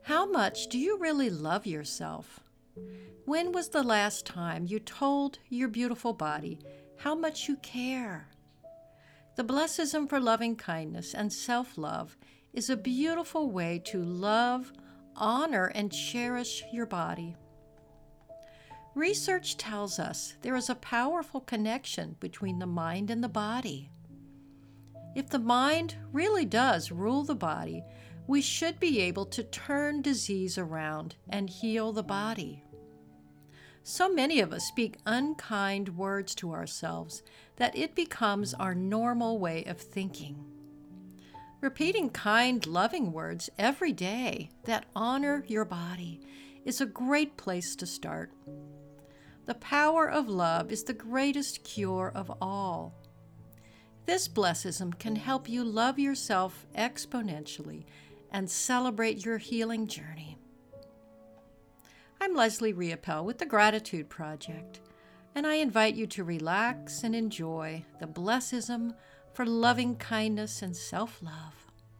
How much do you really love yourself? When was the last time you told your beautiful body how much you care? The Blessism for Loving Kindness and Self-Love is a beautiful way to love, honor, and cherish your body. Research tells us there is a powerful connection between the mind and the body. If the mind really does rule the body, we should be able to turn disease around and heal the body. So many of us speak unkind words to ourselves that it becomes our normal way of thinking. Repeating kind, loving words every day that honor your body is a great place to start. The power of love is the greatest cure of all. This Blessism can help you love yourself exponentially and celebrate your healing journey. I'm Leslie Riopel with the Gratitude Project, and I invite you to relax and enjoy the Blessism for loving kindness and self-love.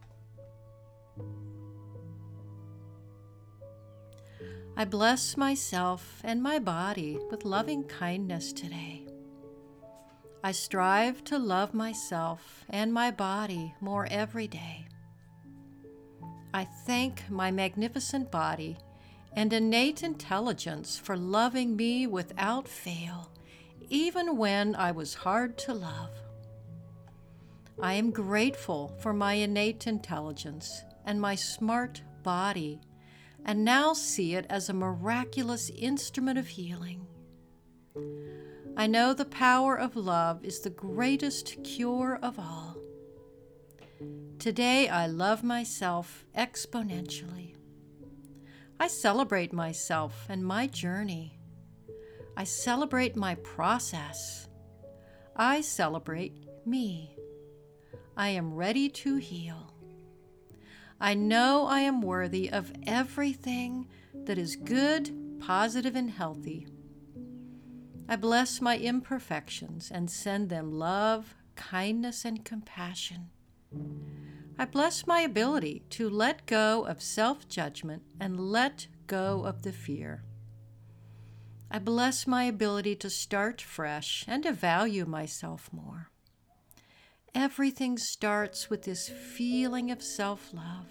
I bless myself and my body with loving kindness today. I strive to love myself and my body more every day. I thank my magnificent body and innate intelligence for loving me without fail, even when I was hard to love. I am grateful for my innate intelligence and my smart body, and now see it as a miraculous instrument of healing. I know the power of love is the greatest cure of all. Today I love myself exponentially. I celebrate myself and my journey. I celebrate my process. I celebrate me. I am ready to heal. I know I am worthy of everything that is good, positive, and healthy. I bless my imperfections and send them love, kindness, and compassion. I bless my ability to let go of self-judgment and let go of the fear. I bless my ability to start fresh and to value myself more. Everything starts with this feeling of self-love.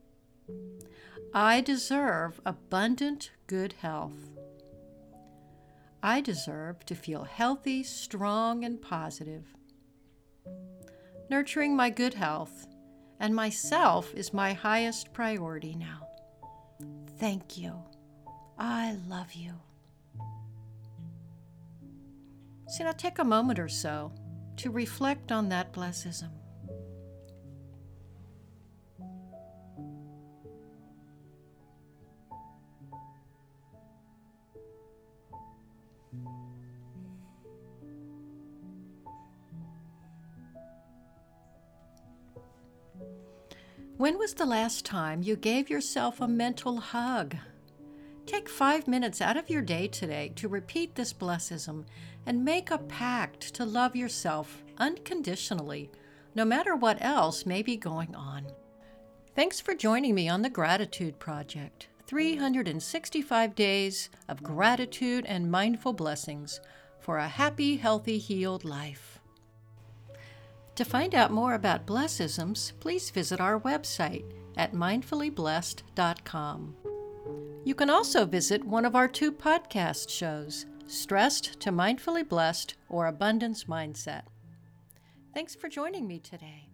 I deserve abundant good health. I deserve to feel healthy, strong, and positive. Nurturing my good health and myself is my highest priority now. Thank you. I love you. So now take a moment or so to reflect on that Blessism. When was the last time you gave yourself a mental hug? Take 5 minutes out of your day today to repeat this Blessism and make a pact to love yourself unconditionally, no matter what else may be going on. Thanks for joining me on the Gratitude Project. 365 days of gratitude and mindful blessings for a happy, healthy, healed life. To find out more about Blessisms, please visit our website at mindfullyblessed.com. You can also visit one of our 2 podcast shows, Stressed to Mindfully Blessed or Abundance Mindset. Thanks for joining me today.